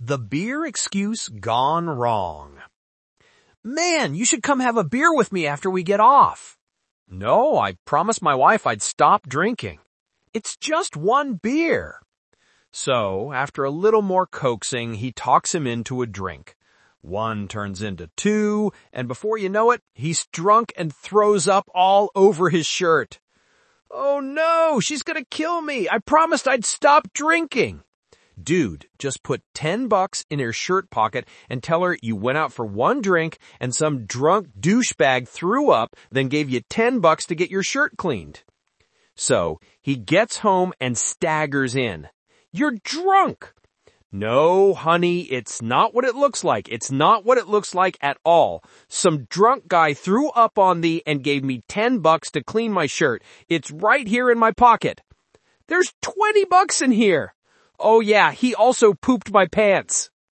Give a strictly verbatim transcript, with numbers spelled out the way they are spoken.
The beer excuse gone wrong. Man, you should come have a beer with me after we get off. No, I promised my wife I'd stop drinking. It's just one beer. So, after a little more coaxing, he talks him into a drink. One turns into two, and before you know it, he's drunk and throws up all over his shirt. Oh no, she's gonna kill me. I promised I'd stop drinking. Dude, just put ten bucks in her shirt pocket and tell her you went out for one drink and some drunk douchebag threw up, then gave you ten bucks to get your shirt cleaned. So, he gets home and staggers in. You're drunk. No, honey, it's not what it looks like. It's not what it looks like at all. Some drunk guy threw up on thee and gave me ten bucks to clean my shirt. It's right here in my pocket. There's twenty bucks in here. Oh yeah, he also pooped my pants.